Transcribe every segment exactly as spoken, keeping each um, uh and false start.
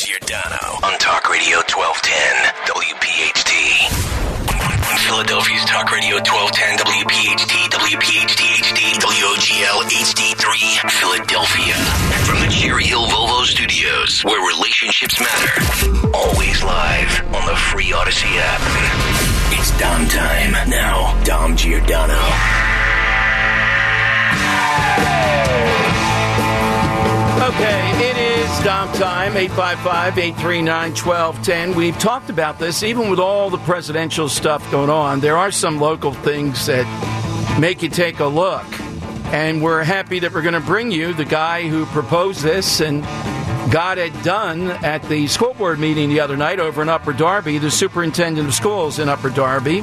Giordano on Talk Radio twelve ten W P H T. Philadelphia's Talk Radio twelve ten W P H T, W P H T H D, W O G L H D three, Philadelphia. From the Cherry Hill Volvo Studios, where relationships matter. Always live on the free Odyssey app. It's Dom time. Now, Dom Giordano. Okay, it is Dom time, eight five five, eight three nine, one two one zero. We've talked about this, even with all the presidential stuff going on, there are some local things that make you take a look. And we're happy that we're going to bring you the guy who proposed this and got it done at the school board meeting the other night over in Upper Darby, the superintendent of schools in Upper Darby.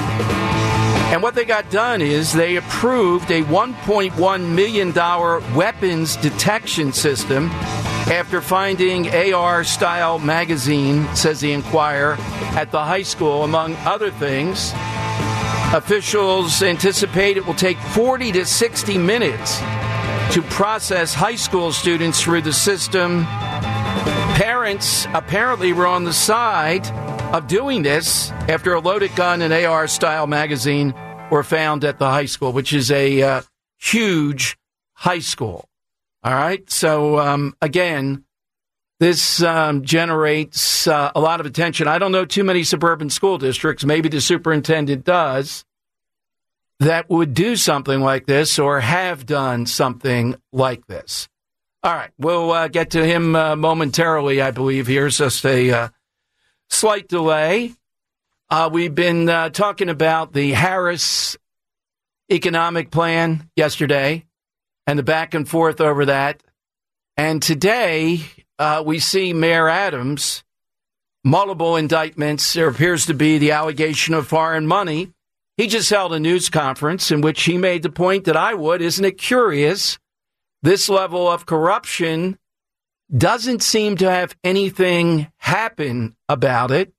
And what they got done is they approved a one point one million dollars weapons detection system after finding A R-style magazine, says the Enquirer, at the high school, among other things. Officials anticipate it will take forty to sixty minutes to process high school students through the system. Parents apparently were on the side of doing this after a loaded gun and A R-style magazine were found at the high school, which is a uh, huge high school. All right. So, um, again, this um, generates uh, a lot of attention. I don't know too many suburban school districts, maybe the superintendent does, that would do something like this or have done something like this. All right. We'll uh, get to him uh, momentarily, I believe. Here's just a uh, slight delay. Uh, we've been uh, talking about the Harris economic plan yesterday and the back and forth over that. And today uh, we see Mayor Adams, multiple indictments. There appears to be the allegation of foreign money. He just held a news conference in which he made the point that I would. Isn't it curious? This level of corruption doesn't seem to have anything happen about it.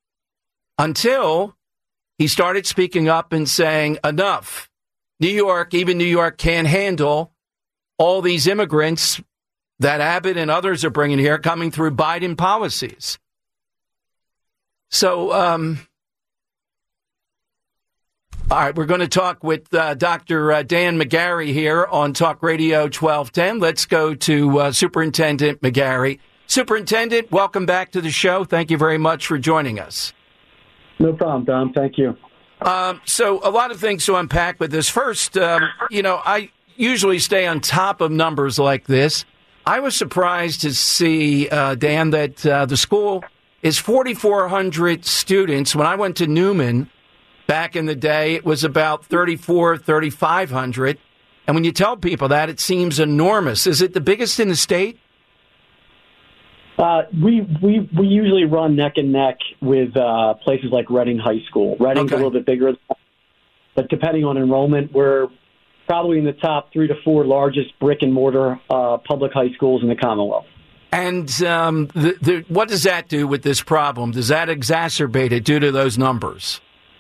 Until he started speaking up and saying, enough. New York, even New York, can't handle all these immigrants that Abbott and others are bringing here coming through Biden policies. So, um, all right, we're going to talk with uh, Doctor Uh, Dan McGarry here on Talk Radio twelve ten. Let's go to uh, Superintendent McGarry. Superintendent, welcome back to the show. Thank you very much for joining us. No problem, Dom. Thank you. Um, so a lot of things to unpack with this. First, um, you know, I usually stay on top of numbers like this. I was surprised to see, uh, Dan, that uh, the school is forty-four hundred students. When I went to Newman back in the day, it was about thirty-four, thirty-five hundred. And when you tell people that, it seems enormous. Is it the biggest in the state? Uh, we we we usually run neck and neck with uh, places like Reading High School. Reading's okay. A little bit bigger, but depending on enrollment, we're probably in the top three to four largest brick and mortar uh, public high schools in the Commonwealth. And um, the, the, what does that do with this problem? Does that exacerbate it due to those numbers?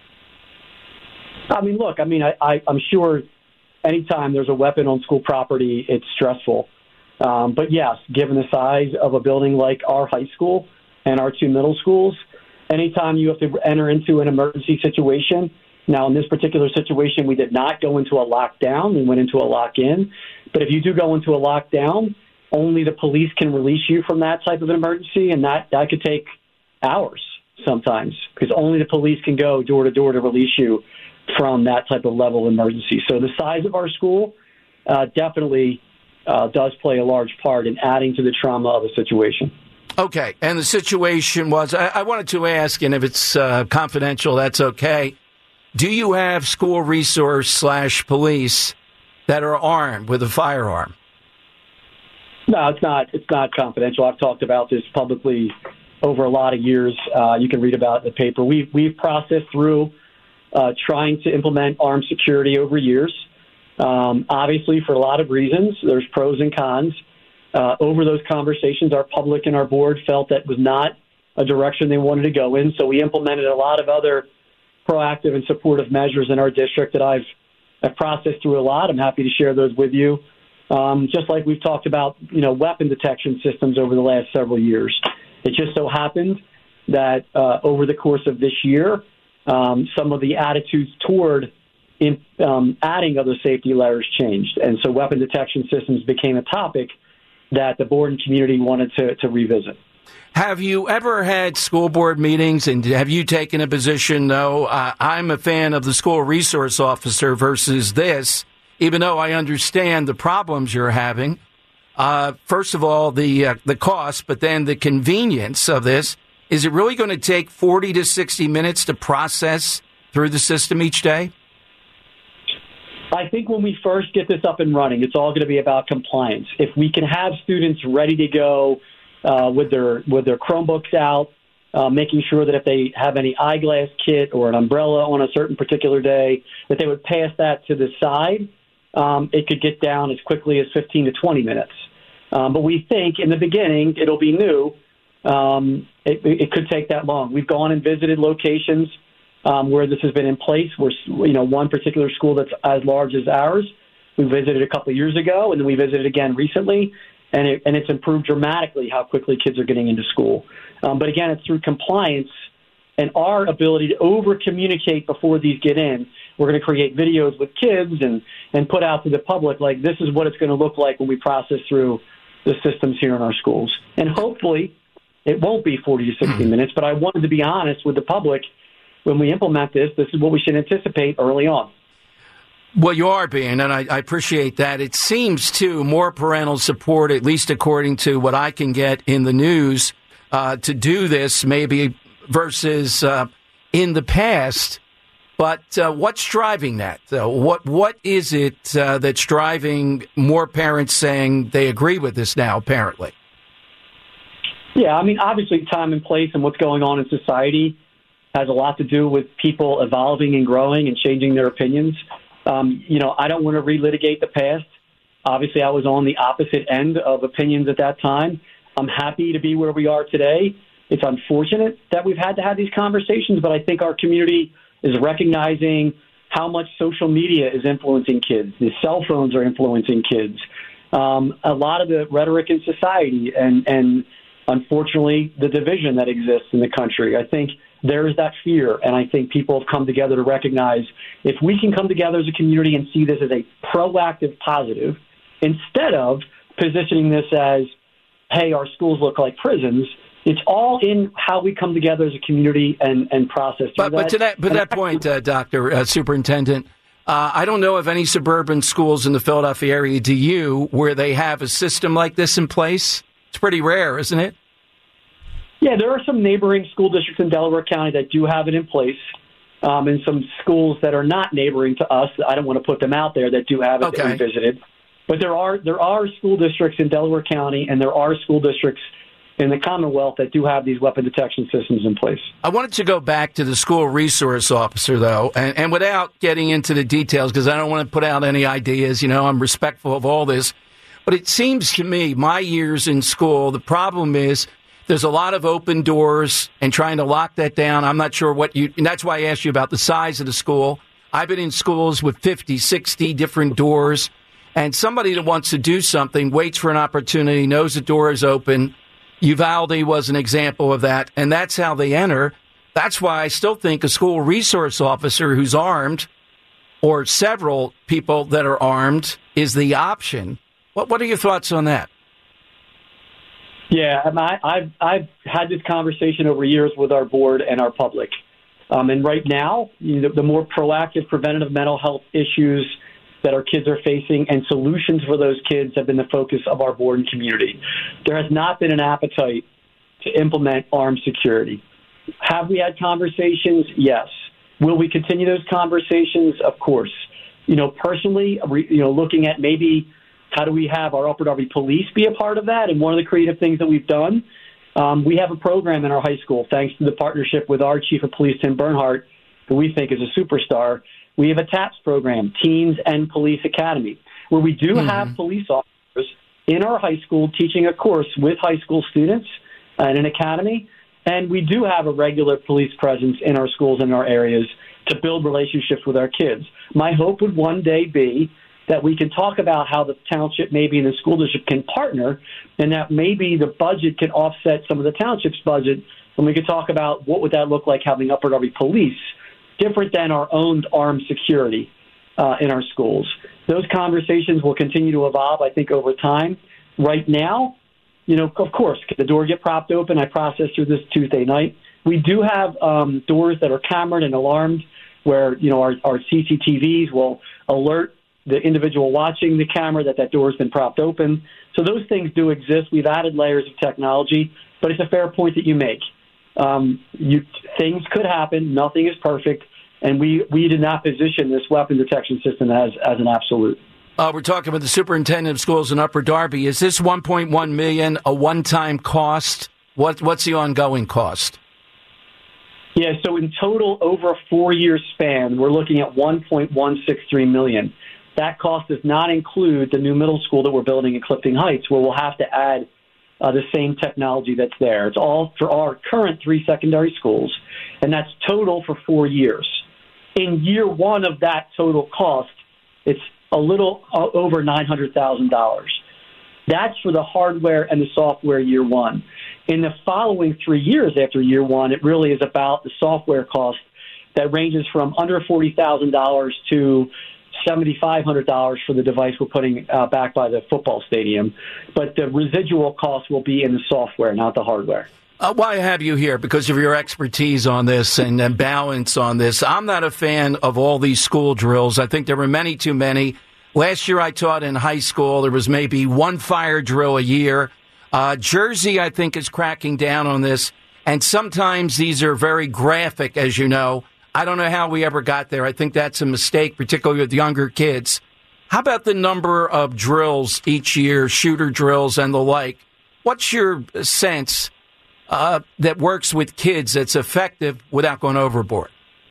I mean, look, I mean, I, I, I'm sure anytime there's a weapon on school property, it's stressful. Um, but yes, given the size of a building like our high school and our two middle schools, anytime you have to enter into an emergency situation. Now, in this particular situation, we did not go into a lockdown. We went into a lock-in. But if you do go into a lockdown, only the police can release you from that type of an emergency, and that, that could take hours sometimes because only the police can go door-to-door to release you from that type of level of emergency. So the size of our school uh, definitely uh, does play a large part in adding to the trauma of the situation. Okay, and the situation was, I, I wanted to ask, and if it's uh, confidential, that's okay. Do you have school resource slash police that are armed with a firearm? No, it's not. It's not confidential. I've talked about this publicly over a lot of years. Uh, you can read about it in the paper. We've, we've processed through uh, trying to implement armed security over years. Um, obviously, for a lot of reasons, there's pros and cons. Uh, over those conversations, our public and our board felt that was not a direction they wanted to go in. So we implemented a lot of other proactive and supportive measures in our district that I've, I've processed through a lot. I'm happy to share those with you. Um, just like we've talked about, you know, weapon detection systems over the last several years. It just so happened that uh, over the course of this year, um, some of the attitudes toward in, um, adding other safety layers changed. And so weapon detection systems became a topic that the board and community wanted to, to revisit. Have you ever had school board meetings, and have you taken a position, though? Uh, I'm a fan of the school resource officer versus this, even though I understand the problems you're having. Uh, first of all, the uh, the cost, but then the convenience of this. Is it really going to take forty to sixty minutes to process through the system each day? I think when we first get this up and running, it's all going to be about compliance. If we can have students ready to go uh, with their with their Chromebooks out, uh, making sure that if they have any eyeglass kit or an umbrella on a certain particular day, that they would pass that to the side, um, it could get down as quickly as fifteen to twenty minutes. Um, but we think in the beginning it'll be new. Um, it, it could take that long. We've gone and visited locations um, where this has been in place. Where, you know, one particular school that's as large as ours, we visited a couple of years ago, and then we visited again recently, and it, and it's improved dramatically how quickly kids are getting into school. Um, but again, it's through compliance and our ability to over-communicate before these get in. We're going to create videos with kids and, and put out to the public, like, this is what it's going to look like when we process through the systems here in our schools. And hopefully it won't be forty to sixty minutes, but I wanted to be honest with the public. When we implement this, this is what we should anticipate early on. Well, you are being, and I, I appreciate that. It seems, too, more parental support, at least according to what I can get in the news, uh, to do this maybe versus uh, in the past. But uh, what's driving that? Uh, what What is it uh, that's driving more parents saying they agree with this now, apparently? Yeah, I mean, obviously time and place and what's going on in society has a lot to do with people evolving and growing and changing their opinions. Um, you know, I don't want to relitigate the past. Obviously, I was on the opposite end of opinions at that time. I'm happy to be where we are today. It's unfortunate that we've had to have these conversations, but I think our community is recognizing how much social media is influencing kids. The cell phones are influencing kids. Um, a lot of the rhetoric in society and, and unfortunately, the division that exists in the country. I think there is that fear, and I think people have come together to recognize if we can come together as a community and see this as a proactive positive, instead of positioning this as, hey, our schools look like prisons, it's all in how we come together as a community and, and process. But, that. but to that, but that point, uh, Doctor Uh, Superintendent, uh, I don't know of any suburban schools in the Philadelphia area, do you, where they have a system like this in place? It's pretty rare, isn't it? Yeah, there are some neighboring school districts in Delaware County that do have it in place, um, and some schools that are not neighboring to us. I don't want to put them out there that do have it okay. that we visited. But there are there are school districts in Delaware County, and there are school districts in the Commonwealth that do have these weapon detection systems in place. I wanted to go back to the school resource officer, though, and, and without getting into the details, because I don't want to put out any ideas. You know, I'm respectful of all this. But it seems to me, my years in school, the problem is there's a lot of open doors and trying to lock that down. I'm not sure what you, and that's why I asked you about the size of the school. I've been in schools with fifty, sixty different doors, and somebody that wants to do something waits for an opportunity, knows the door is open. Uvalde was an example of that, and that's how they enter. That's why I still think a school resource officer who's armed, or several people that are armed, is the option. What What are your thoughts on that? Yeah, I, I've I've had this conversation over years with our board and our public, um, and right now, you know, the more proactive, preventative mental health issues that our kids are facing and solutions for those kids have been the focus of our board and community. There has not been an appetite to implement armed security. Have we had conversations? Yes. Will we continue those conversations? Of course. You know, personally, you know, looking at maybe how do we have our Upper Darby police be a part of that? And one of the creative things that we've done, um, we have a program in our high school, thanks to the partnership with our chief of police, Tim Bernhardt, who we think is a superstar. We have a TAPS program, Teens and Police Academy, where we do mm-hmm. have police officers in our high school teaching a course with high school students in an academy. And we do have a regular police presence in our schools and our areas to build relationships with our kids. My hope would one day be that we can talk about how the township maybe and the school district can partner, and that maybe the budget can offset some of the township's budget. And we could talk about what would that look like having Upper Darby Police, different than our owned armed security uh, in our schools. Those conversations will continue to evolve, I think, over time. Right now, you know, of course, could the door get propped open? I processed through this Tuesday night. We do have um, doors that are cambered and alarmed where, you know, our, our C C T Vs will alert the individual watching the camera that that door has been propped open. So those things do exist. We've added layers of technology, but it's a fair point that you make. Um, you, things could happen. Nothing is perfect, and we, we did not position this weapon detection system as, as an absolute. Uh, we're talking with the superintendent of schools in Upper Darby. Is this one point one million dollars a one-time cost? What, what's the ongoing cost? Yeah, so in total, over a four-year span, we're looking at one point one six three million dollars. That cost does not include the new middle school that we're building in Clifton Heights, where we'll have to add uh, the same technology that's there. It's all for our current three secondary schools, and that's total for four years. In year one of that total cost, it's a little over nine hundred thousand dollars. That's for the hardware and the software year one. In the following three years after year one, it really is about the software cost that ranges from under forty thousand dollars to seven thousand five hundred dollars for the device we're putting uh, back by the football stadium. But the residual cost will be in the software, not the hardware. Uh, why have you here? Because of your expertise on this and, and balance on this. I'm not a fan of all these school drills. I think there were many too many. Last year I taught in high school. There was maybe one fire drill a year. Uh, Jersey, I think, is cracking down on this. And sometimes these are very graphic, as you know. I don't know how we ever got there. I think that's a mistake, particularly with younger kids. How about the number of drills each year, shooter drills and the like? What's your sense uh, that works with kids that's effective without going overboard?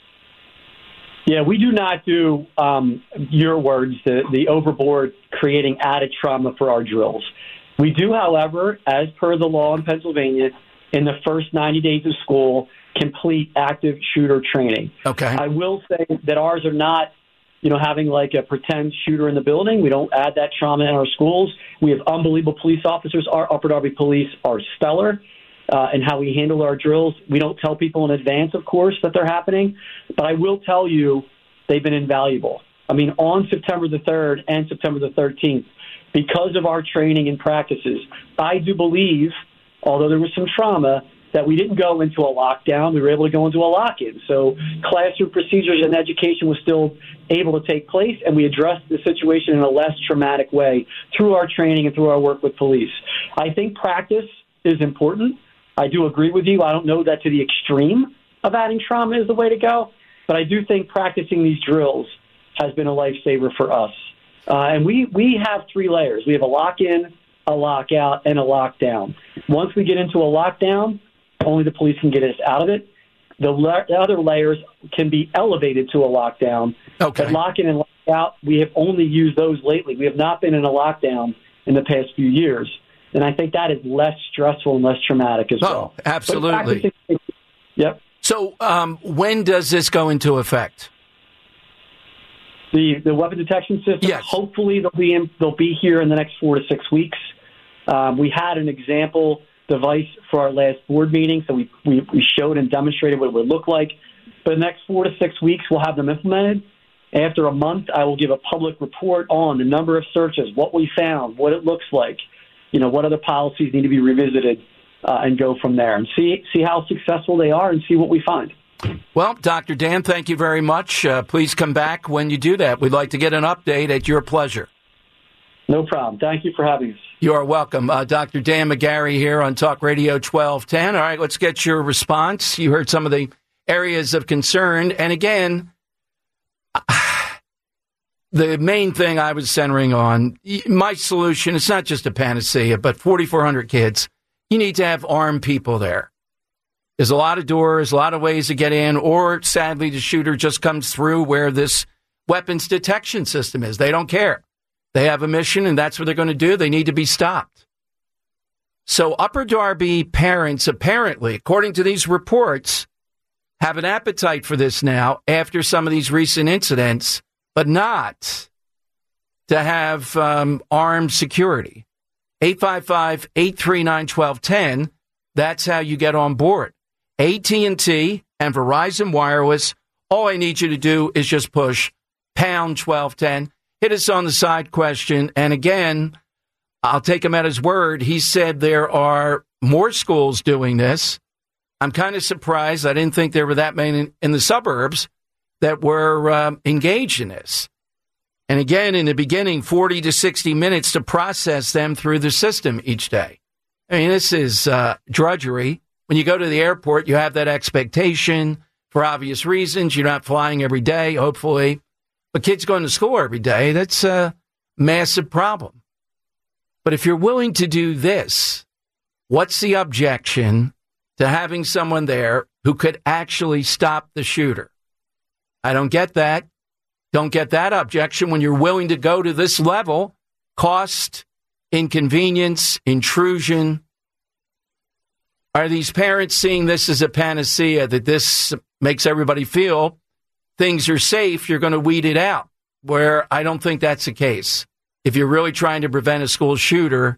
Yeah, we do not do, um, your words, the, the overboard creating added trauma for our drills. We do, however, as per the law in Pennsylvania, in the first ninety days of school, complete active shooter training. Okay. I will say that ours are not, you know, having like a pretend shooter in the building. We don't add that trauma in our schools. We have unbelievable police officers. Our Upper Darby police are stellar. Uh, and how we handle our drills. We don't tell people in advance, of course, that they're happening, but I will tell you they've been invaluable. I mean, on September the third and September the thirteenth, because of our training and practices, I do believe, although there was some trauma, that we didn't go into a lockdown. We were able to go into a lock-in. So classroom procedures and education was still able to take place, and we addressed the situation in a less traumatic way through our training and through our work with police. I think practice is important. I do agree with you. I don't know that to the extreme of adding trauma is the way to go, but I do think practicing these drills has been a lifesaver for us. Uh, and we, we have three layers. We have a lock-in, a lockout, and a lockdown. Once we get into a lockdown, only the police can get us out of it. The, le- the other layers can be elevated to a lockdown. Okay. But lock-in and lockout, we have only used those lately. We have not been in a lockdown in the past few years. And I think that is less stressful and less traumatic as oh, well. Absolutely. Yep. So um, when does this go into effect? The the weapon detection system, yes. Hopefully they'll be in, they'll be here in the next four to six weeks. Um, we had an example device for our last board meeting, so we, we, we showed and demonstrated what it would look like. But in the next four to six weeks, we'll have them implemented. After a month, I will give a public report on the number of searches, what we found, what it looks like, you know, what other policies need to be revisited, uh, and go from there and see see how successful they are and see what we find. Well, Doctor Dan, thank you very much. Uh, please come back when you do that. We'd like to get an update at your pleasure. No problem. Thank you for having us. You are welcome. Uh, Doctor Dan McGarry here on Talk Radio twelve ten. All right, let's get your response. You heard some of the areas of concern. And again, the main thing I was centering on, my solution, it's not just a panacea, but forty-four hundred kids. You need to have armed people there. There's a lot of doors, a lot of ways to get in, or sadly, the shooter just comes through where this weapons detection system is. They don't care. They have a mission, and that's what they're going to do. They need to be stopped. So Upper Darby parents, apparently, according to these reports, have an appetite for this now after some of these recent incidents, but not to have um, armed security. eight five five, eight three nine, one two one zero. That's how you get on board. A T and T and Verizon Wireless, all I need you to do is just push pound twelve ten. Hit us on the side question. And again, I'll take him at his word. He said there are more schools doing this. I'm kind of surprised. I didn't think there were that many in the suburbs that were um, engaged in this. And again, in the beginning, forty to sixty minutes to process them through the system each day. I mean, this is uh, drudgery. When you go to the airport, you have that expectation for obvious reasons. You're not flying every day, hopefully. But kids going to school every day, that's a massive problem. But if you're willing to do this, what's the objection to having someone there who could actually stop the shooter? I don't get that. Don't get that objection when you're willing to go to this level. Cost, inconvenience, intrusion. Are these parents seeing this as a panacea, that this makes everybody feel things are safe, you're going to weed it out? Where I don't think that's the case. If you're really trying to prevent a school shooter,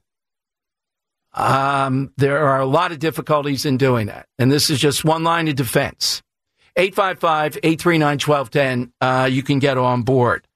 um, there are a lot of difficulties in doing that. And this is just one line of defense. eight five five, eight three nine, one two one zero. Uh, you can get on board.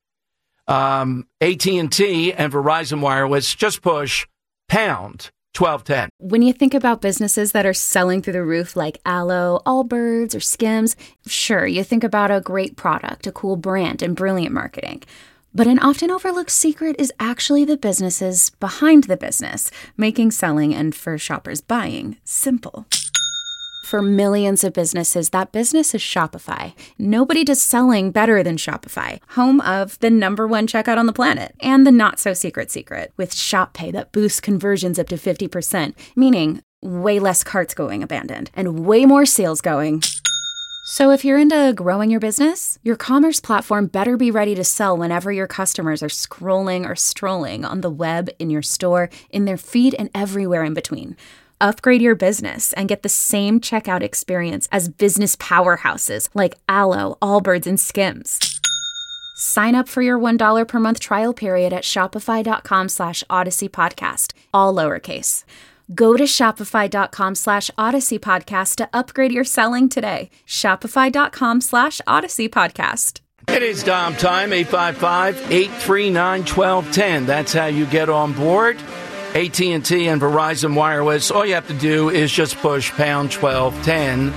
Um, A T and T and Verizon Wireless, just push pound twelve ten. When you think about businesses that are selling through the roof like Aloe, Allbirds, or Skims, sure, you think about a great product, a cool brand, and brilliant marketing. But an often overlooked secret is actually the businesses behind the business, making selling and, for shoppers, buying simple. For millions of businesses, that business is Shopify. Nobody does selling better than Shopify, home of the number one checkout on the planet and the not-so-secret secret with Shop Pay that boosts conversions up to fifty percent, meaning way less carts going abandoned and way more sales going. So if you're into growing your business, your commerce platform better be ready to sell whenever your customers are scrolling or strolling on the web, in your store, in their feed, and everywhere in between. Upgrade your business and get the same checkout experience as business powerhouses like Aloe, Allbirds, and Skims. Sign up for your one dollar per month trial period at shopify.com slash Odyssey Podcast, all lowercase. Go to shopify.com slash Odyssey Podcast to upgrade your selling today. Shopify.com slash Odyssey Podcast. It is Dom time, eight five five, eight three nine, one two one zero. That's how you get on board. A T and T and Verizon Wireless, all you have to do is just push pound twelve ten.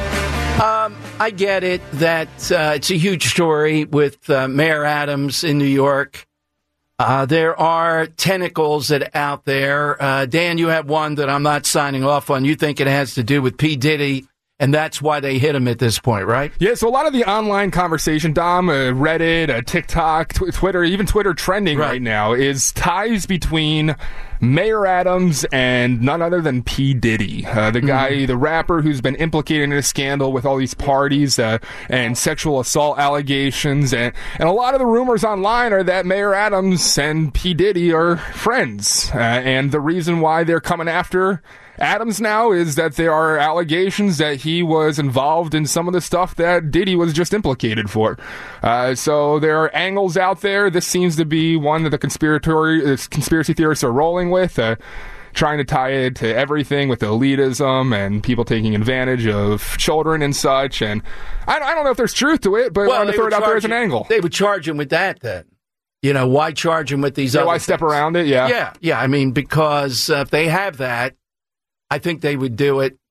Um, I get it that uh, it's a huge story with uh, Mayor Adams in New York. Uh, there are tentacles that are out there. Uh, Dan, you have one that I'm not signing off on. You think it has to do with P. Diddy, and that's why they hit him at this point, right? Yeah, so a lot of the online conversation, Dom, uh, Reddit, uh, TikTok, tw- Twitter, even Twitter trending right. right now is ties between Mayor Adams and none other than P. Diddy, uh, the guy, mm-hmm. the rapper who's been implicated in a scandal with all these parties uh, and sexual assault allegations. And, and a lot of the rumors online are that Mayor Adams and P. Diddy are friends. Uh, and the reason why they're coming after Adams now is that there are allegations that he was involved in some of the stuff that Diddy was just implicated for. Uh, so there are angles out there. This seems to be one that the conspiratorial uh, conspiracy theorists are rolling with, uh, trying to tie it to everything with elitism and people taking advantage of children and such. And I, I don't know if there's truth to it, but well, I want to throw it out there as an angle. They would charge him with that then. You know, why charge him with these yeah, other why things? Step around it? Yeah. Yeah, yeah. I mean, because uh, if they have that, I think they would do it.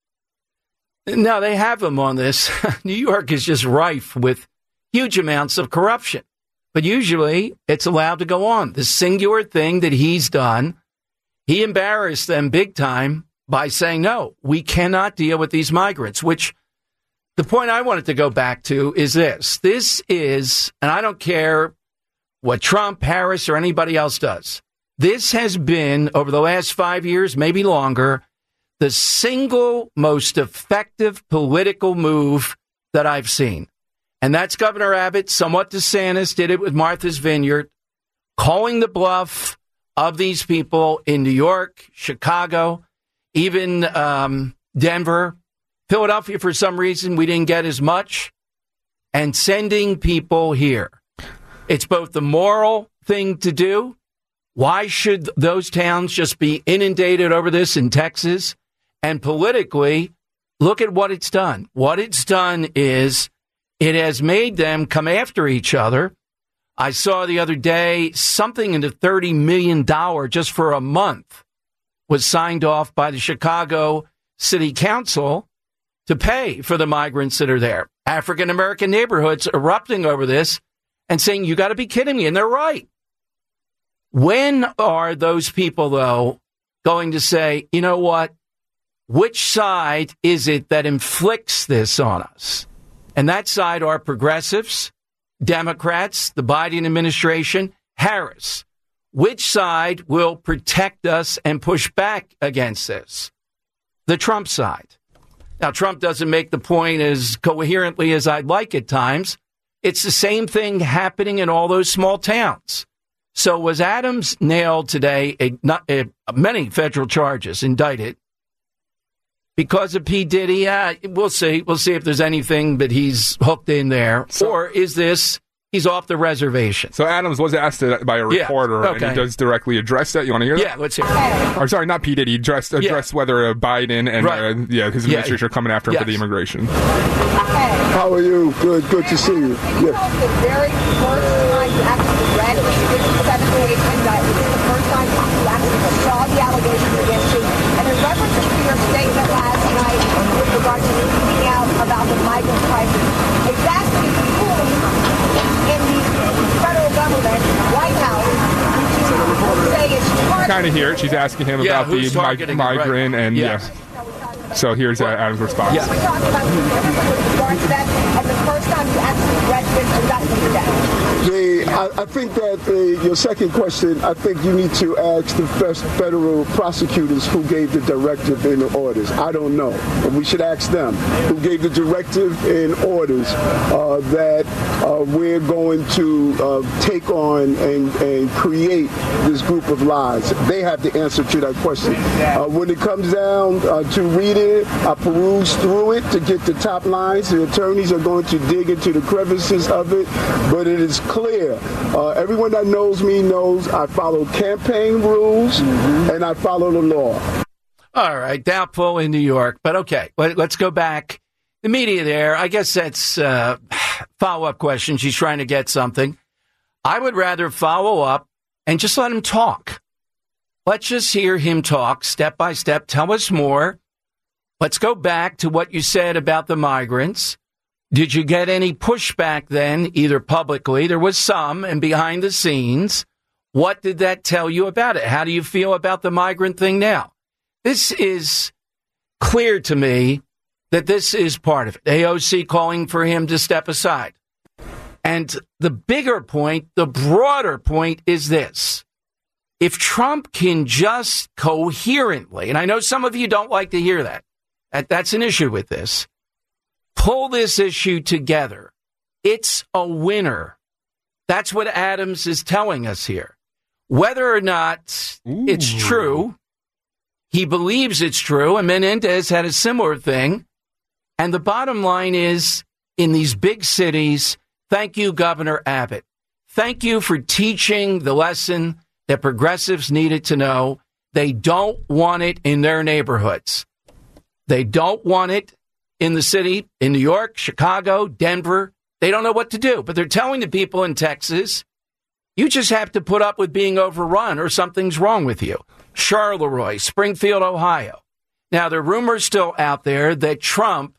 No, they have them on this. New York is just rife with huge amounts of corruption. But usually it's allowed to go on. The singular thing that he's done, he embarrassed them big time by saying, no, we cannot deal with these migrants, which the point I wanted to go back to is this. This is, and I don't care what Trump, Harris, or anybody else does. This has been, over the last five years, maybe longer, the single most effective political move that I've seen. And that's Governor Abbott, somewhat DeSantis, did it with Martha's Vineyard, calling the bluff of these people in New York, Chicago, even um, Denver. Philadelphia, for some reason, we didn't get as much. And sending people here. It's both the moral thing to do? Why should those towns just be inundated over this in Texas? And politically, look at what it's done. What it's done is it has made them come after each other. I saw the other day something in the thirty million dollars just for a month was signed off by the Chicago City Council to pay for the migrants that are there. African-American neighborhoods erupting over this and saying, you got to be kidding me. And they're right. When are those people, though, going to say, you know what? Which side is it that inflicts this on us? And that side are progressives, Democrats, the Biden administration, Harris. Which side will protect us and push back against this? The Trump side. Now, Trump doesn't make the point as coherently as I'd like at times. It's the same thing happening in all those small towns. So was Adams nailed today, a, not, a, many federal charges indicted because of P. Diddy? Uh, we'll see. We'll see if there's anything that he's hooked in there. So, or is this he's off the reservation? So Adams was asked by a reporter, yeah, okay. and he does directly address that. You want to hear that? Yeah, let's hear it. Or sorry, not P. Diddy. He addressed, addressed yeah. whether uh, Biden and right. uh, yeah, his administration yeah. are coming after him yes. for the immigration. How are you? Good, good to see you. Yeah. The very first time you actually read it, seven to eight indictment, this is the first time you actually saw the allegations against you. And in reference to your statement last night with regard to speaking out about the migrant crisis, exactly who in the federal government, White House, say is targeting? Kind of hear it. She's asking him yeah, about the mi- migrant right. and yes. yeah. So here's uh, Adam's response. Yeah. We're talking about with regard to that, and the first time you actually read this indictment today. The, I, I think that uh, your second question, I think you need to ask the first federal prosecutors who gave the directive and the orders. I don't know. But we should ask them who gave the directive and orders uh, that uh, we're going to uh, take on and, and create this group of lies. They have the answer to that question. Uh, when it comes down uh, to reading it, I peruse through it to get the top lines. The attorneys are going to dig into the crevices of it, but it is clear. Uh, everyone that knows me knows I follow campaign rules mm-hmm. and I follow the law. All right, doubtful in New York, but okay, let, let's go back. The media there, I guess that's a follow-up question. She's trying to get something. I would rather follow up and just let him talk. Let's just hear him talk step by step. Tell us more. Let's go back to what you said about the migrants. Did you get any pushback then, either publicly? There was some, and behind the scenes. What did that tell you about it? How do you feel about the migrant thing now? This is clear to me that this is part of it. A O C calling for him to step aside. And the bigger point, the broader point is this. If Trump can just coherently, and I know some of you don't like to hear that, that that's an issue with this, pull this issue together, it's a winner. That's what Adams is telling us here. Whether or not Ooh. It's true, he believes it's true, and Menendez had a similar thing. And the bottom line is, in these big cities, thank you, Governor Abbott. Thank you for teaching the lesson that progressives needed to know. They don't want it in their neighborhoods. They don't want it in the city, in New York, Chicago, Denver. They don't know what to do, but they're telling the people in Texas, you just have to put up with being overrun or something's wrong with you. Charleroi, Springfield, Ohio. Now, there are rumors still out there that Trump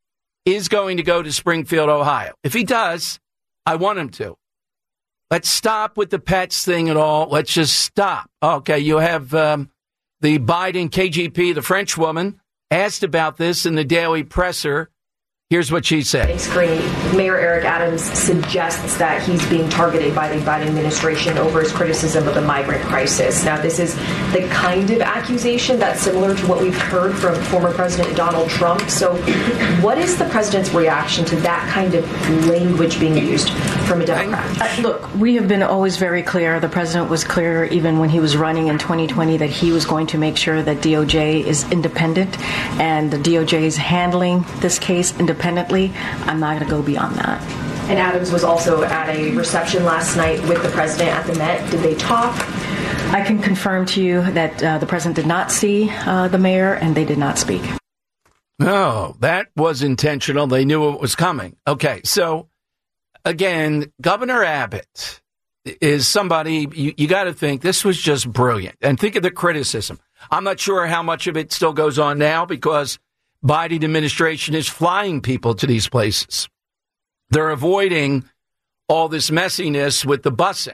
is going to go to Springfield, Ohio. If he does, I want him to. Let's stop with the pets thing and all. Let's just stop. Okay, you have um, the Biden K G P, the French woman, asked about this in the Daily Presser. Here's what she said. Screen, Mayor Eric Adams suggests that he's being targeted by the Biden administration over his criticism of the migrant crisis. Now, this is the kind of accusation that's similar to what we've heard from former President Donald Trump. So what is the president's reaction to that kind of language being used from a Democrat? Uh, look, we have been always very clear. The president was clear even when he was running in twenty twenty that he was going to make sure that D O J is independent and the D O J is handling this case independently. I'm not going to go beyond that. And Adams was also at a reception last night with the president at the Met. Did they talk? I can confirm to you that uh, the president did not see uh, the mayor and they did not speak. Oh, that was intentional. They knew it was coming. Okay, so again, Governor Abbott is somebody you, you got to think this was just brilliant. And think of the criticism. I'm not sure how much of it still goes on now because Biden administration is flying people to these places. They're avoiding all this messiness with the busing.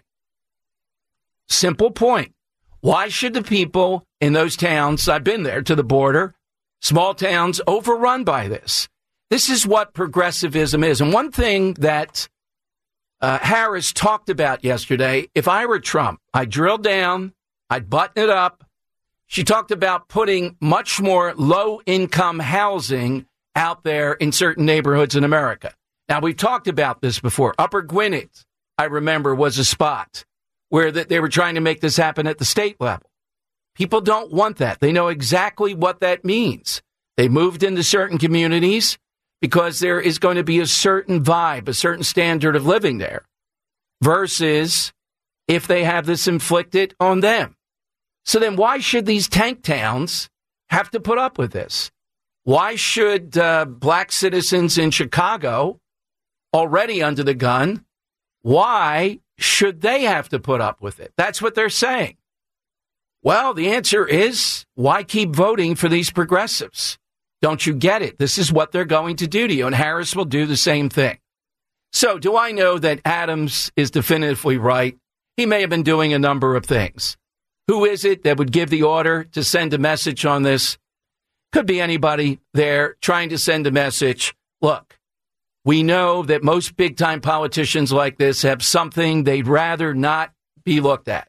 Simple point. Why should the people in those towns, I've been there to the border, small towns overrun by this? This is what progressivism is. And one thing that uh, Harris talked about yesterday, if I were Trump, I'd drill down, I'd button it up. She talked about putting much more low-income housing out there in certain neighborhoods in America. Now, we've talked about this before. Upper Gwinnett, I remember, was a spot where that they were trying to make this happen at the state level. People don't want that. They know exactly what that means. They moved into certain communities because there is going to be a certain vibe, a certain standard of living there, versus if they have this inflicted on them. So then why should these tank towns have to put up with this? Why should uh, black citizens in Chicago, already under the gun, why should they have to put up with it? That's what they're saying. Well, the answer is, why keep voting for these progressives? Don't you get it? This is what they're going to do to you, and Harris will do the same thing. So do I know that Adams is definitively right? He may have been doing a number of things. Who is it that would give the order to send a message on this? Could be anybody there trying to send a message. Look, we know that most big-time politicians like this have something they'd rather not be looked at.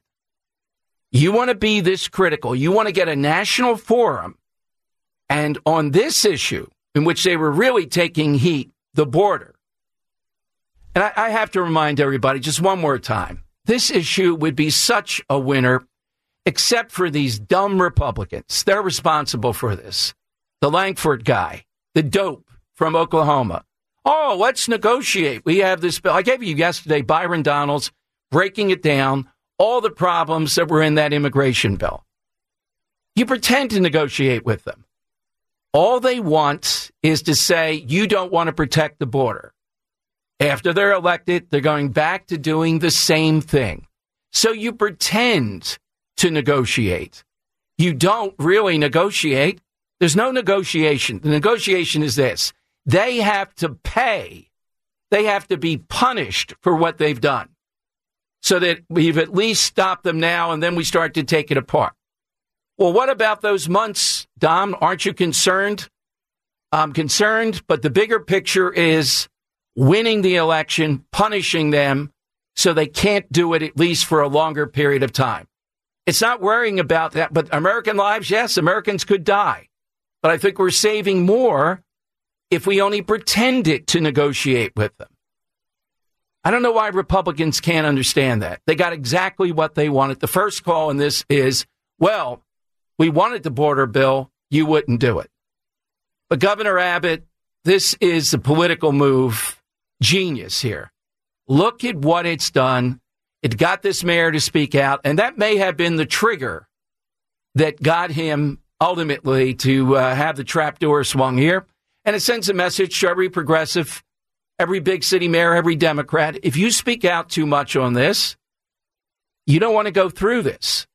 You want to be this critical. You want to get a national forum. And on this issue, in which they were really taking heat, the border. And I, I have to remind everybody just one more time, this issue would be such a winner, except for these dumb Republicans. They're responsible for this. The Langford guy, the dope from Oklahoma. Oh, let's negotiate. We have this bill. I gave you yesterday Byron Donalds breaking it down, all the problems that were in that immigration bill. You pretend to negotiate with them. All they want is to say, you don't want to protect the border. After they're elected, they're going back to doing the same thing. So you pretend to negotiate. You don't really negotiate. There's no negotiation. The negotiation is this. They have to pay. They have to be punished for what they've done so that we've at least stopped them now and then we start to take it apart. Well, what about those months, Dom? Aren't you concerned? I'm concerned, but the bigger picture is winning the election, punishing them so they can't do it at least for a longer period of time. It's not worrying about that, but American lives, yes, Americans could die. But I think we're saving more if we only pretended to negotiate with them. I don't know why Republicans can't understand that. They got exactly what they wanted. The first call in this is, well, we wanted the border bill, you wouldn't do it. But Governor Abbott, this is a political move. Genius here. Look at what it's done. It got this mayor to speak out, and that may have been the trigger that got him ultimately to uh, have the trapdoor swung here. And it sends a message to every progressive, every big city mayor, every Democrat. If you speak out too much on this, you don't want to go through this.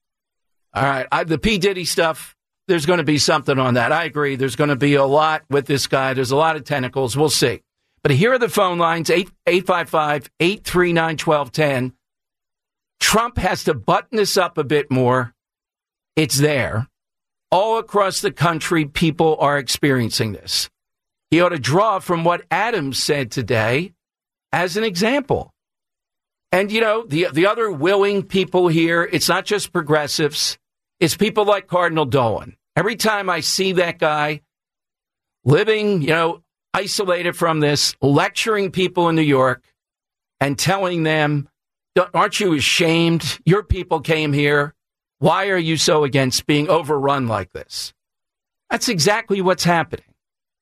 All right, I, the P. Diddy stuff, there's going to be something on that. I agree. There's going to be a lot with this guy. There's a lot of tentacles. We'll see. But here are the phone lines, eight five five, eight three nine, one two one zero. Trump has to button this up a bit more. It's there. All across the country, people are experiencing this. He ought to draw from what Adams said today as an example. And, you know, the the other willing people here, it's not just progressives. It's people like Cardinal Dolan. Every time I see that guy living, you know, isolated from this, lecturing people in New York and telling them, aren't you ashamed? Your people came here. Why are you so against being overrun like this? That's exactly what's happening.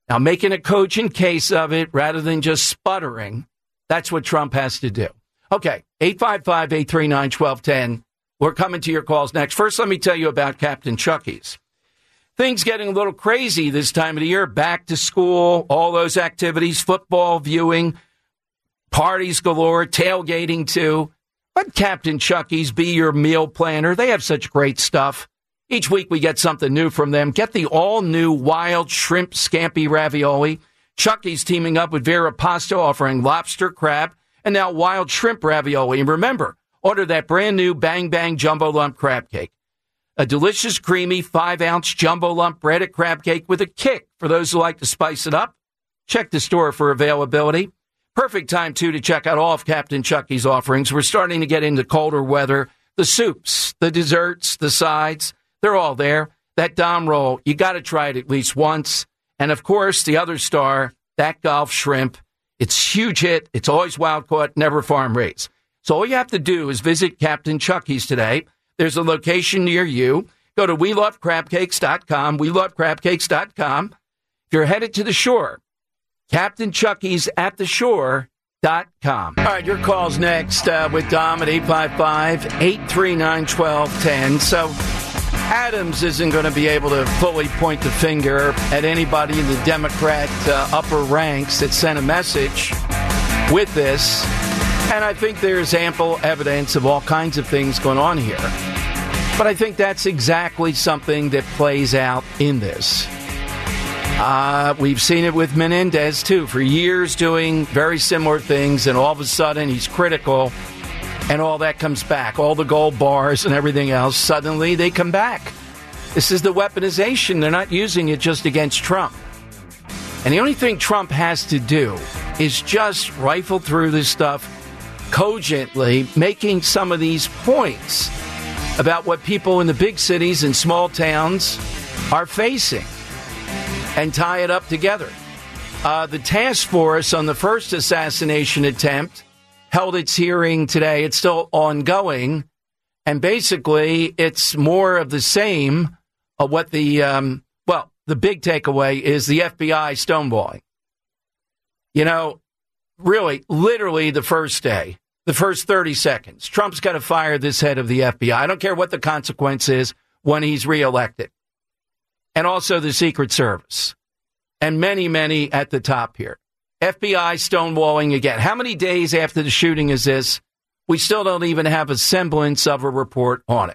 Now, making a cogent case of it rather than just sputtering, that's what Trump has to do. Okay, eight five five, eight three nine, one two one zero. We're coming to your calls next. First, let me tell you about Captain Chucky's. Things getting a little crazy this time of the year. Back to school, all those activities, football viewing, parties galore, tailgating too. Let Captain Chucky's be your meal planner. They have such great stuff. Each week we get something new from them. Get the all-new wild shrimp scampi ravioli. Chucky's teaming up with Vera Pasta, offering lobster, crab, and now wild shrimp ravioli. And remember, order that brand-new Bang Bang Jumbo Lump crab cake. A delicious, creamy, five-ounce jumbo lump breaded crab cake with a kick for those who like to spice it up. Check the store for availability. Perfect time, too, to check out all of Captain Chucky's offerings. We're starting to get into colder weather. The soups, the desserts, the sides, they're all there. That Dom roll, you got to try it at least once. And, of course, the other star, that Gulf shrimp. It's a huge hit. It's always wild caught, never farm raised. So all you have to do is visit Captain Chucky's today. There's a location near you. Go to we love crab cakes dot com, we love crab cakes dot com. If you're headed to the shore, Captain Chucky's at the shore dot com. All right, your call's next uh, with Dom at eight five five, eight three nine, one two one zero. So Adams isn't going to be able to fully point the finger at anybody in the Democrat uh, upper ranks that sent a message with this. And I think there's ample evidence of all kinds of things going on here. But I think that's exactly something that plays out in this. Uh, we've seen it with Menendez, too, for years doing very similar things, and all of a sudden he's critical, and all that comes back. All the gold bars and everything else, suddenly they come back. This is the weaponization. They're not using it just against Trump. And the only thing Trump has to do is just rifle through this stuff cogently, making some of these points about what people in the big cities and small towns are facing, and tie it up together. Uh, the task force on the first assassination attempt held its hearing today. It's still ongoing. And basically, it's more of the same of what the, um, well, the big takeaway is the F B I stonewalling. You know, really, literally the first day, the first thirty seconds, Trump's got to fire this head of the F B I. I don't care what the consequence is when he's reelected. And also the Secret Service. And many, many at the top here. F B I stonewalling again. How many days after the shooting is this? We still don't even have a semblance of a report on it.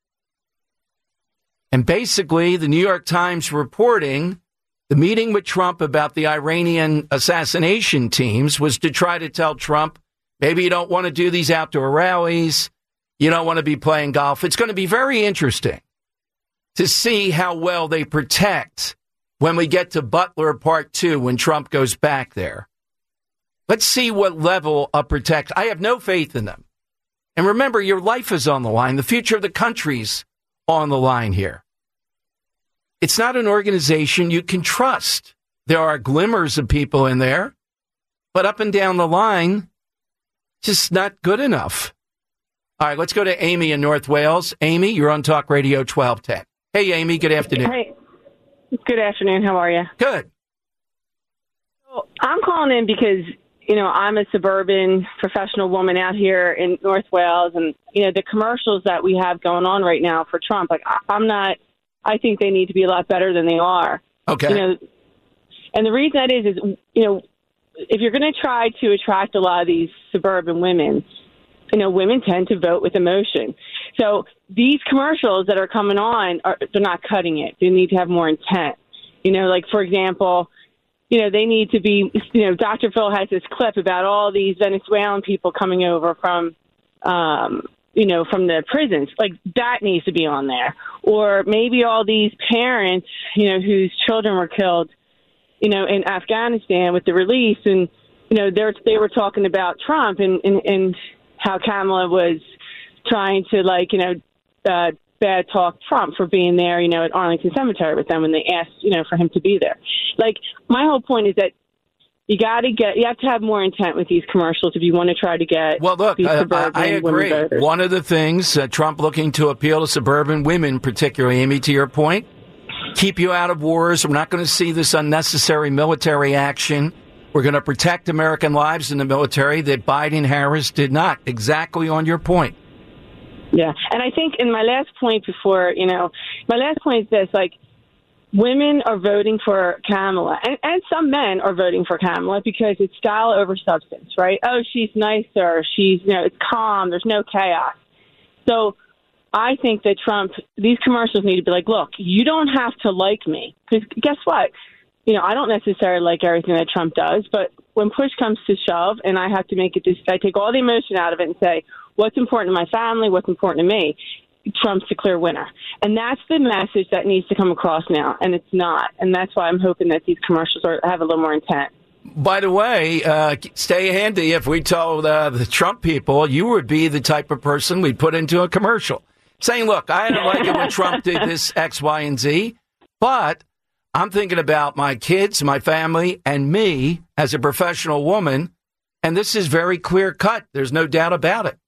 And basically, the New York Times reporting the meeting with Trump about the Iranian assassination teams was to try to tell Trump, maybe you don't want to do these outdoor rallies. You don't want to be playing golf. It's going to be very interesting to see how well they protect when we get to Butler Part two, when Trump goes back there. Let's see what level of protection. I have no faith in them. And remember, your life is on the line. The future of the country's on the line here. It's not an organization you can trust. There are glimmers of people in there, but up and down the line, just not good enough. All right, let's go to Amy in North Wales. Amy, you're on Talk Radio twelve ten. Hey, Amy, good afternoon. Hey, good afternoon. How are you? Good. So I'm calling in because, you know, I'm a suburban professional woman out here in North Wales, and, you know, the commercials that we have going on right now for Trump, like, I'm not, I think they need to be a lot better than they are. Okay. You know, and the reason that is, is, you know, if you're going to try to attract a lot of these suburban women, you know, women tend to vote with emotion. So these commercials that are coming on, are, they're not cutting it. They need to have more intent. You know, like, for example, you know, they need to be, you know, Doctor Phil has this clip about all these Venezuelan people coming over from, um, you know, from the prisons. Like, that needs to be on there. Or maybe all these parents, you know, whose children were killed, you know, in Afghanistan with the release. And, you know, they're, they were talking about Trump and, and, and how Kamala was trying to, like, you know, uh, bad talk Trump for being there, you know, at Arlington Cemetery with them when they asked, you know, for him to be there. Like, my whole point is that you got to get, you have to have more intent with these commercials if you want to try to get. Well, look, these I, suburban I agree. women voters. One of the things uh, Trump looking to appeal to suburban women, particularly, Amy, to your point, keep you out of wars. We're not going to see this unnecessary military action. We're going to protect American lives in the military that Biden-Harris did not. Exactly on your point. Yeah, and I think in my last point before, you know, my last point is this, like, women are voting for Kamala, and, and some men are voting for Kamala because it's style over substance, right? Oh, she's nicer. She's, you know, it's calm. There's no chaos. So I think that Trump, these commercials need to be like, look, you don't have to like me. Because guess what? You know, I don't necessarily like everything that Trump does, but when push comes to shove and I have to make it, I take all the emotion out of it and say, what's important to my family, what's important to me, Trump's the clear winner. And that's the message that needs to come across now, and it's not. And that's why I'm hoping that these commercials are, have a little more intent. By the way, uh, stay handy. If we told uh, the Trump people, you would be the type of person we'd put into a commercial saying, look, I didn't like it when Trump did this X, Y, and Z, but I'm thinking about my kids, my family, and me as a professional woman, and this is very clear cut. There's no doubt about it.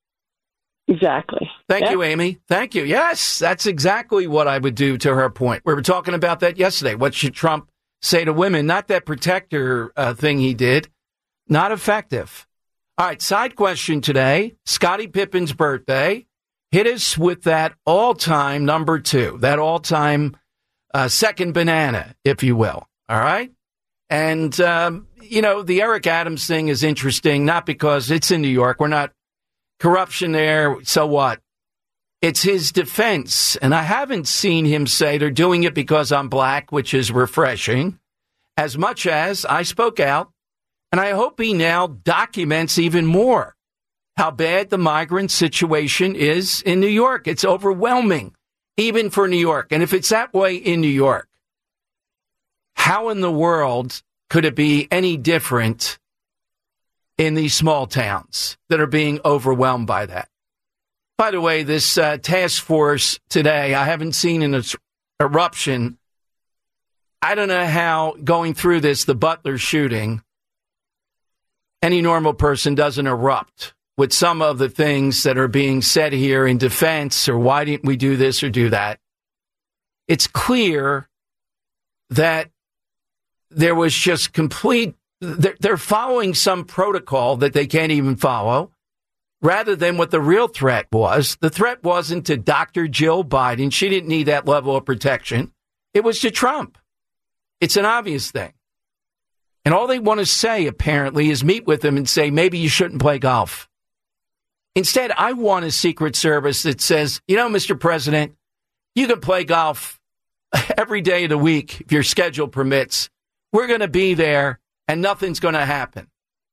Exactly. Thank yep. you, Amy. Thank you. Yes, that's exactly what I would do to her point. We were talking about that yesterday. What should Trump say to women? Not that protector uh, thing he did. Not effective. All right, side question today. Scottie Pippen's birthday. Hit us with that all-time number two, that all-time uh, second banana, if you will. All right? And, um, you know, the Eric Adams thing is interesting, not because it's in New York. We're not corruption there, so what? It's his defense. And I haven't seen him say they're doing it because I'm black, which is refreshing, as much as I spoke out. And I hope he now documents even more how bad the migrant situation is in New York. It's overwhelming, even for New York. And if it's that way in New York, how in the world could it be any different in these small towns that are being overwhelmed by that? By the way, this uh, task force today, I haven't seen an eruption. I don't know how going through this, the Butler shooting, any normal person doesn't erupt with some of the things that are being said here in defense, or why didn't we do this or do that? It's clear that there was just complete, they're following some protocol that they can't even follow, rather than what the real threat was. The threat wasn't to Doctor Jill Biden. She didn't need that level of protection. It was to Trump. It's an obvious thing. And all they want to say, apparently, is meet with him and say, maybe you shouldn't play golf. Instead, I want a Secret Service that says, you know, Mister President, you can play golf every day of the week if your schedule permits. We're going to be there and nothing's going to happen.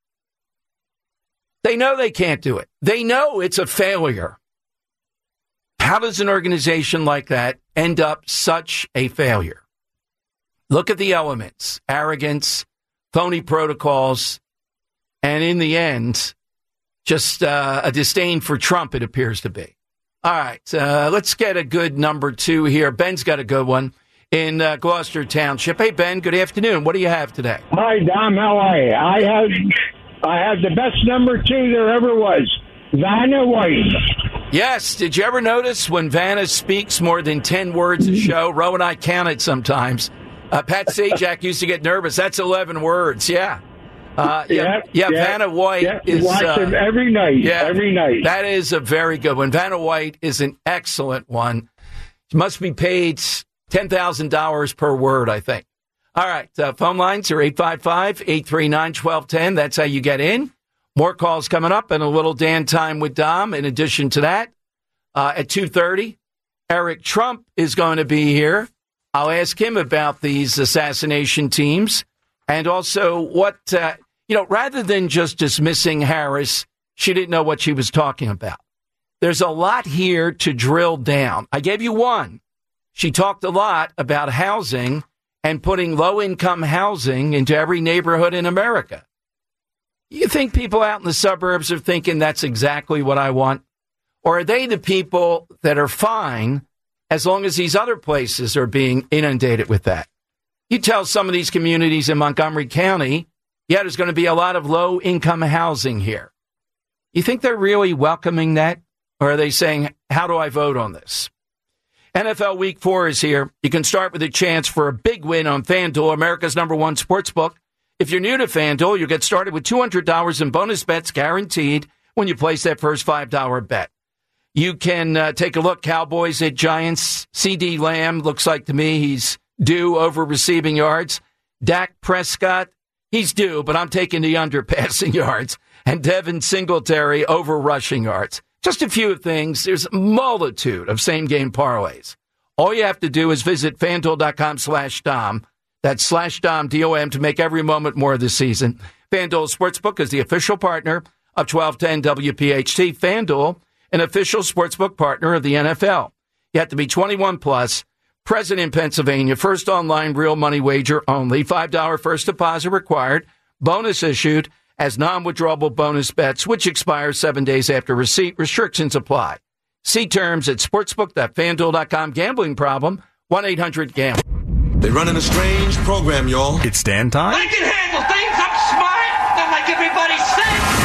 They know they can't do it. They know it's a failure. How does an organization like that end up such a failure? Look at the elements: arrogance, phony protocols, and in the end, just uh, a disdain for Trump, it appears to be. All right, uh, let's get a good number two here. Ben's got a good one in uh, Gloucester Township. Hey, Ben, good afternoon. What do you have today? Hi, Dom. How are you? I have, I have the best number two there ever was, Vanna White. Yes. Did you ever notice when Vanna speaks more than ten words a show? Ro and I count it sometimes. Uh, Pat Sajak used to get nervous. That's eleven words. Yeah. Uh, yeah, yeah, yeah, Vanna White yeah, is watch uh, him every night. Yeah, every night. That is a very good one. Vanna White is an excellent one. She must be paid ten thousand dollars per word, I think. All right, uh, phone lines are eight five five, eight three nine, one two one zero. That's how you get in. More calls coming up, and a little Dan time with Dom. In addition to that, uh, at two thirty, Eric Trump is going to be here. I'll ask him about these assassination teams. And also what, uh, you know, rather than just dismissing Harris, she didn't know what she was talking about. There's a lot here to drill down. I gave you one. She talked a lot about housing and putting low-income housing into every neighborhood in America. You think people out in the suburbs are thinking that's exactly what I want? Or are they the people that are fine as long as these other places are being inundated with that? You tell some of these communities in Montgomery County, yeah, there's going to be a lot of low-income housing here. You think they're really welcoming that? Or are they saying, how do I vote on this? N F L Week four is here. You can start with a chance for a big win on FanDuel, America's number one sportsbook. If you're new to FanDuel, you'll get started with two hundred dollars in bonus bets guaranteed when you place that first five dollars bet. You can uh, take a look, Cowboys at Giants. CeeDee Lamb looks like to me he's due over receiving yards. Dak Prescott, he's due, but I'm taking the under passing yards. And Devin Singletary over rushing yards. Just a few things. There's a multitude of same-game parlays. All you have to do is visit FanDuel.com slash Dom. That's slash Dom, D O M, to make every moment more of the season. FanDuel Sportsbook is the official partner of twelve ten W P H T. FanDuel, an official sportsbook partner of the N F L. You have to be twenty-one plus, present in Pennsylvania, first online real money wager only, five dollars first deposit required, bonus issued as non-withdrawable bonus bets, which expire seven days after receipt. Restrictions apply. See terms at sportsbook dot fan duel dot com. Gambling problem, one eight hundred gamble. They're running a strange program, y'all. It's Dan time. I can handle things. I'm smart. Not like everybody says.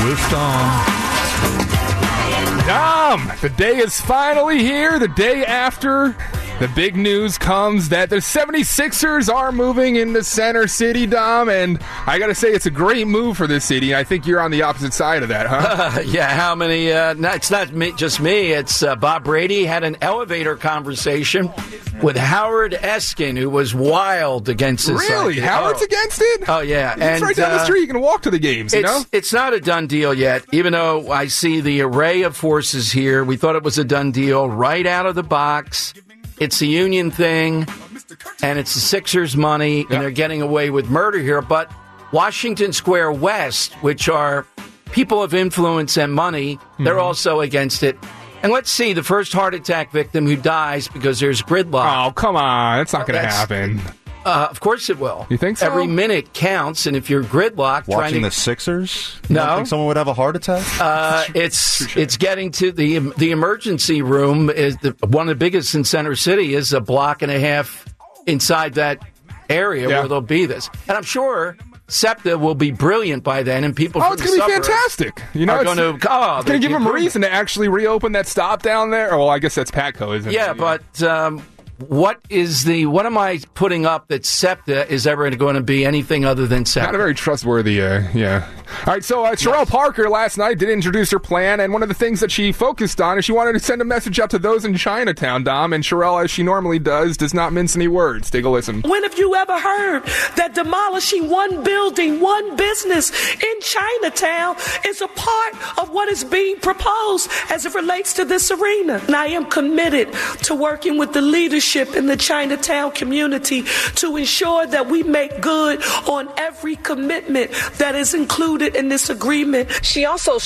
With Dom. Dom, the day is finally here. The day after the big news comes that the seventy-sixers are moving into Center City, Dom, and I got to say it's a great move for this city. I think you're on the opposite side of that, huh? Uh, yeah, how many? Uh, no, it's not me, just me. It's uh, Bob Brady had an elevator conversation with Howard Eskin, who was wild against this. Really? idea. Howard's oh. against it? Oh, yeah. It's and, right down uh, the street. You can walk to the games, you it's, know? It's not a done deal yet, even though I see the array of forces here. We thought it was a done deal right out of the box. It's a union thing, and it's the Sixers' money, yep. and they're getting away with murder here. But Washington Square West, which are people of influence and money, mm-hmm. they're also against it. And let's see, the first heart attack victim who dies because there's gridlock. Oh, come on. That's not going to happen. Uh, of course it will. You think so? Every minute counts, and if you're gridlocked... Watching trying to, the Sixers? You no. don't think someone would have a heart attack? Uh, it's it's getting to the the emergency room. Is the, one of the biggest in Center City is a block and a half inside that area yeah. where there'll be this. And I'm sure... SEPTA will be brilliant by then, and people. Oh, it's going to be fantastic! You know, are it's going to. Oh, it's going to give them a reason to actually reopen that stop down there. Oh, well, I guess that's Patco, isn't yeah, it? Yeah, but um, what is the? What am I putting up that SEPTA is ever going to be anything other than SEPTA? Not a very trustworthy. Uh, yeah. All right. So uh, Sherelle yes. Parker last night did introduce her plan, and one of the things that she focused on is she wanted to send a message out to those in Chinatown. Dom, and Sherelle, as she normally does, does not mince any words. Take a listen. When have you ever heard that demolishing one building, one business in Chinatown is a part of what is being proposed as it relates to this arena? And I am committed to working with the leadership in the Chinatown community to ensure that we make good on every commitment that is included in this agreement. She also...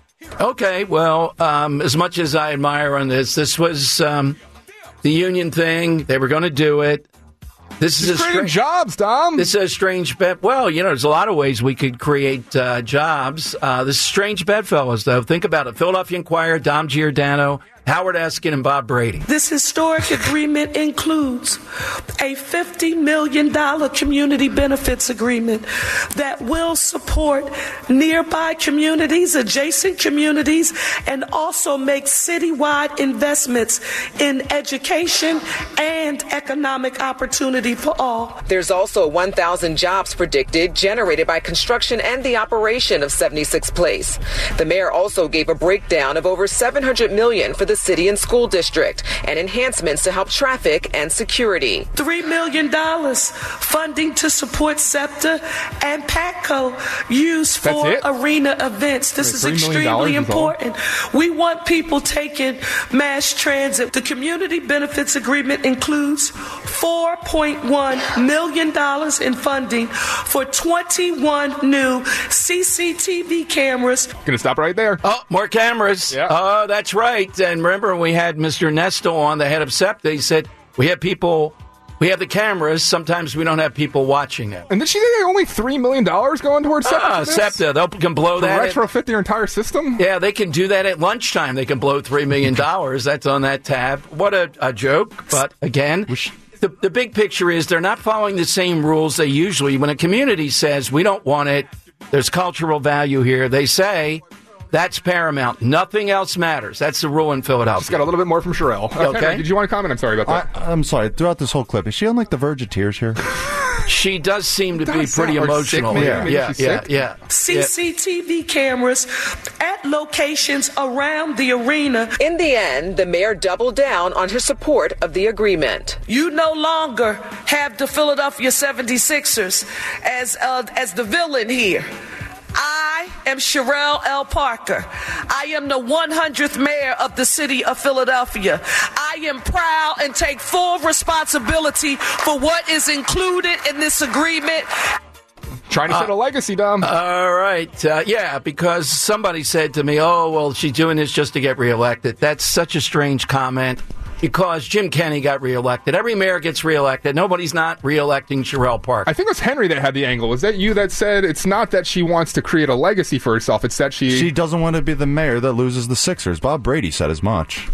Okay, well, um, as much as I admire on this, this was um, the union thing. They were going to do it. This is She's a creating stra- jobs, Dom. This is a strange bet. Well, you know, there's a lot of ways we could create uh, jobs. Uh, this is a strange bet, fellas, though. Think about it. Philadelphia Inquirer, Dom Giordano, Howard Eskin, and Bob Brady. This historic agreement includes a fifty million dollars community benefits agreement that will support nearby communities, adjacent communities, and also make citywide investments in education and economic opportunity for all. There's also one thousand jobs predicted generated by construction and the operation of seventy-six Place. The mayor also gave a breakdown of over seven hundred million dollars for the city and school district and enhancements to help traffic and security. Three million dollars funding to support SEPTA and PATCO used for arena events. This is extremely important. We want people taking mass transit. The community benefits agreement includes four point one million dollars in funding for twenty-one new C C T V cameras. Gonna stop right there. Oh, more cameras. Yeah. Oh, that's right. And remember, we had Mister Nesto on, the head of SEPTA. He said, we have people, we have the cameras. Sometimes we don't have people watching it. And did she say only three million dollars going towards SEPTA? Uh, SEPTA. They can blow to that. retrofit their entire system? Yeah, they can do that at lunchtime. They can blow three million dollars. That's on that tab. What a, a joke. But again, the, the big picture is they're not following the same rules they usually. When a community says, we don't want it, there's cultural value here, they say, That's paramount. Nothing else matters. That's the rule in Philadelphia. Just got a little bit more from Sherelle. Uh, okay. Henry, did you want to comment? I'm sorry about that. I, I'm sorry. Throughout this whole clip, is she on like the verge of tears here? She does seem to does be pretty emotional. Sick, yeah, yeah, yeah, yeah. C C T V cameras at locations around the arena. In the end, the mayor doubled down on her support of the agreement. You no longer have the Philadelphia seventy-sixers as uh, as the villain here. I am Sherelle L. Parker. I am the one hundredth mayor of the city of Philadelphia. I am proud and take full responsibility for what is included in this agreement. Trying to set uh, a legacy, Dom. All right. Uh, yeah, because somebody said to me, oh, well, she's doing this just to get reelected. That's such a strange comment. Because Jim Kenney got reelected. Every mayor gets reelected. Nobody's not reelecting Sherelle Parker. I think it was Henry that had the angle. Was that you that said it's not that she wants to create a legacy for herself, it's that she... She doesn't want to be the mayor that loses the Sixers. Bob Brady said as much.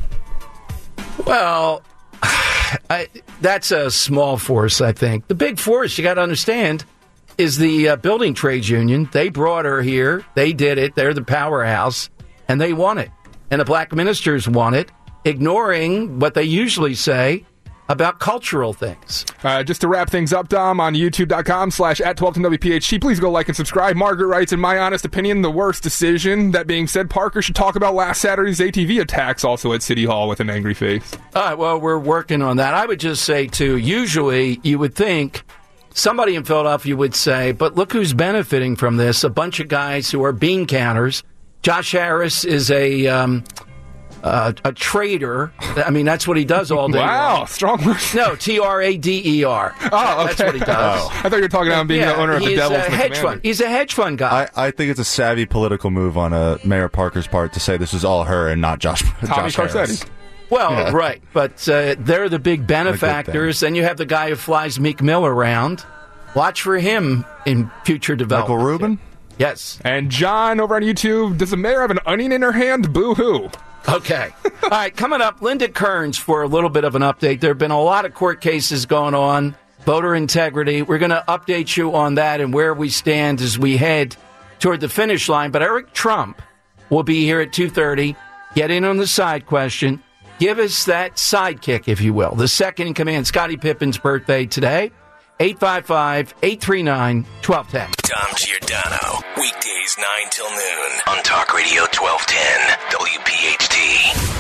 Well, I, that's a small force, I think. The big force, you got to understand, is the uh, building trades union. They brought her here. They did it. They're the powerhouse. And they won it. And the black ministers won it, ignoring what they usually say about cultural things. Uh, just to wrap things up, Dom, on youtube.com slash at 1210WPHT, please go like and subscribe. Margaret writes, in my honest opinion, the worst decision. That being said, Parker should talk about last Saturday's A T V attacks also at City Hall with an angry face. All right, well, we're working on that. I would just say, too, usually you would think somebody in Philadelphia would say, but look who's benefiting from this, a bunch of guys who are bean counters. Josh Harris is a... Um, Uh, a trader. I mean, that's what he does all day. Wow, long. strong word. No, T R A D E R. Oh, okay. That's what he does. Oh. I thought you were talking about him being yeah, the owner of the Devils. He's a hedge fund. He's a hedge fund guy. I, I think it's a savvy political move on uh, Mayor Parker's part to say this is all her and not Josh. Tommy Josh Garcetti. Well, yeah. right, but uh, they're the big benefactors. Then you have the guy who flies Meek Mill around. Watch for him in future development. Michael Rubin? Yes. And John over on YouTube, does the mayor have an onion in her hand? Boo-hoo. Okay. All right, coming up, Linda Kearns for a little bit of an update. There have been a lot of court cases going on, voter integrity. We're going to update you on that and where we stand as we head toward the finish line. But Eric Trump will be here at two thirty. Get in on the side question. Give us that sidekick, if you will. The second in command, Scottie Pippen's birthday today. eight five five, eight three nine, one two one zero. Dom Giordano, weekdays nine till noon on Talk Radio twelve ten W P H T.